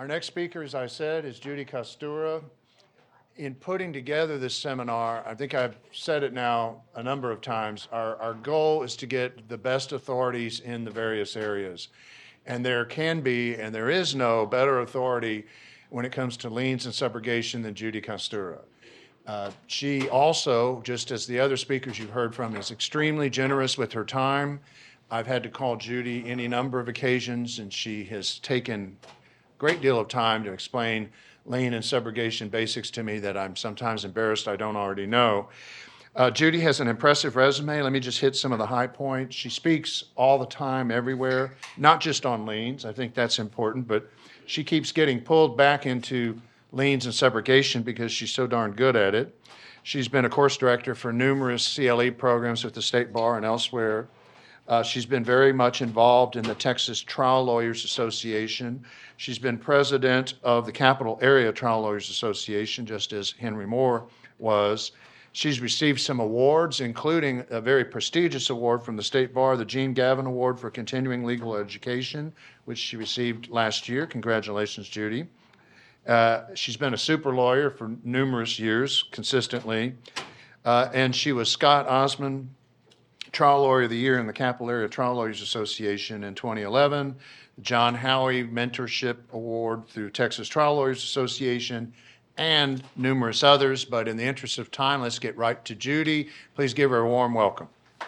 Our next speaker, as I said, is Judy Kostura. In putting together this seminar, I think I've said it now a number of times, our goal is to get the best authorities in the various areas. And there can be, and there is no better authority when it comes to liens and subrogation than Judy Kostura. She also, just as the other speakers you've heard from, is extremely generous with her time. I've had to call Judy any number of occasions, and she has taken a great deal of time to explain lien and subrogation basics to me that I'm sometimes embarrassed I don't already know. Judy has an impressive resume. Let me just hit some of the high points. She speaks all the time, everywhere, not just on liens. I think that's important, but she keeps getting pulled back into liens and subrogation because she's so darn good at it. She's been a course director for numerous CLE programs at the State Bar and elsewhere. She's been very much involved in the Texas Trial Lawyers Association. She's been president of the Capital Area Trial Lawyers Association, just as Henry Moore was. She's received some awards, including a very prestigious award from the State Bar, the Gene Gavin Award for Continuing Legal Education, which she received last year. Congratulations, Judy. She's been a super lawyer for numerous years, consistently. And she was Scott Osmond Trial Lawyer of the Year in the Capital Area Trial Lawyers Association in 2011, the John Howie Mentorship Award through Texas Trial Lawyers Association, and numerous others. But in the interest of time, let's get right to Judy. Please give her a warm welcome.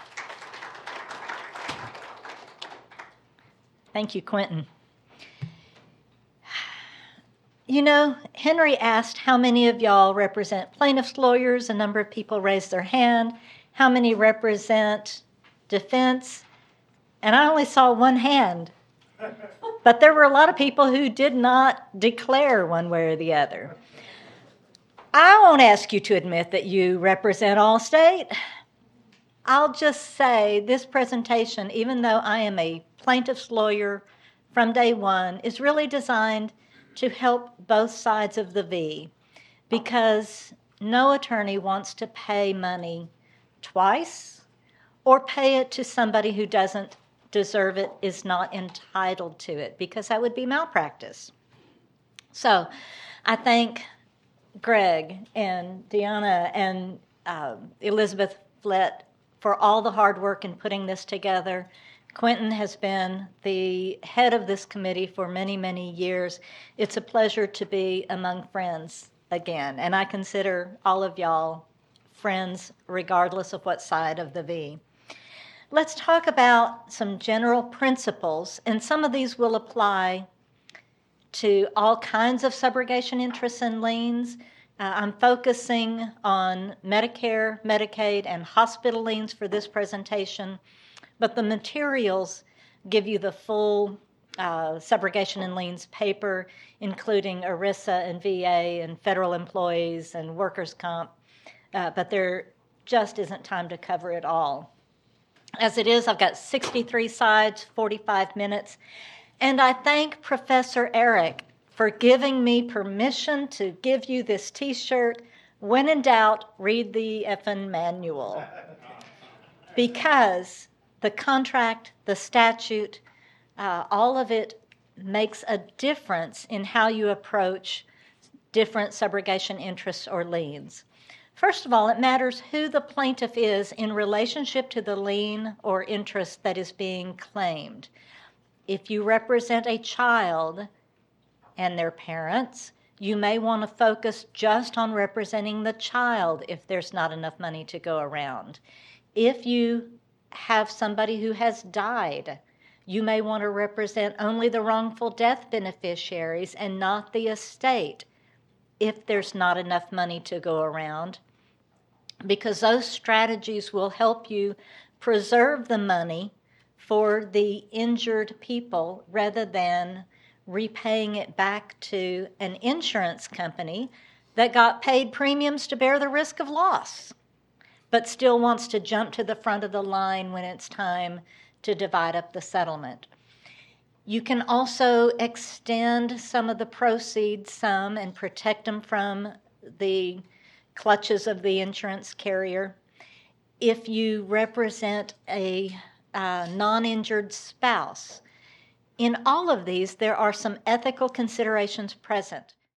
Thank you, Quentin. You know, Henry asked how many of y'all represent plaintiffs' lawyers. A number of people raised their hand. How many represent defense? And I only saw one hand. But there were a lot of people who did not declare one way or the other. I won't ask you to admit that you represent Allstate. I'll just say this presentation, even though I am a plaintiff's lawyer from day one, is really designed to help both sides of the V, because no attorney wants to pay money twice or pay it to somebody who doesn't deserve it, is not entitled to it, because that would be malpractice. So I thank Greg and Deanna and Elizabeth Flett for all the hard work in putting this together. Quentin has been the head of this committee for many, many years. It's a pleasure to be among friends again, and I consider all of y'all friends regardless of what side of the V. Let's talk about some general principles, and some of these will apply to all kinds of subrogation interests and liens. I'm focusing on Medicare, Medicaid, and hospital liens for this presentation, but the materials give you the full subrogation and liens paper, including ERISA and VA and federal employees and workers' comp, but there just isn't time to cover it all. As it is, I've got 63 sides, 45 minutes, and I thank Professor Eric for giving me permission to give you this T-shirt. When in doubt, read the effing manual. Because the contract, the statute, all of it makes a difference in how you approach different subrogation interests or liens. First of all, it matters who the plaintiff is in relationship to the lien or interest that is being claimed. If you represent a child and their parents, you may want to focus just on representing the child if there's not enough money to go around. If you have somebody who has died, you may want to represent only the wrongful death beneficiaries and not the estate if there's not enough money to go around, because those strategies will help you preserve the money for the injured people rather than repaying it back to an insurance company that got paid premiums to bear the risk of loss, but still wants to jump to the front of the line when it's time to divide up the settlement. You can also extend some of the proceeds and protect them from the clutches of the insurance carrier. If you represent a non-injured spouse, In all of these, there are some ethical considerations present.